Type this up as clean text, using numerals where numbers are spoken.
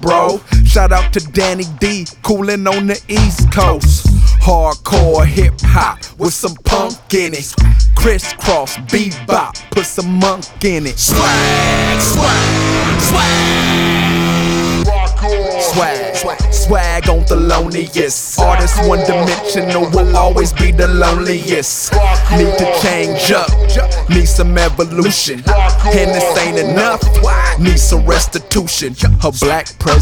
bro. Shout out to Danny D, coolin' on the East Coast. Hardcore hip hop with some punk in it. Crisscross bebop, put some monk in it. Swag, swag, swag. Rock on. Swag on the loneliest. Artist one dimensional will always be the loneliest. Need to change up, need some evolution. And this ain't enough, need some restitution. Her black presence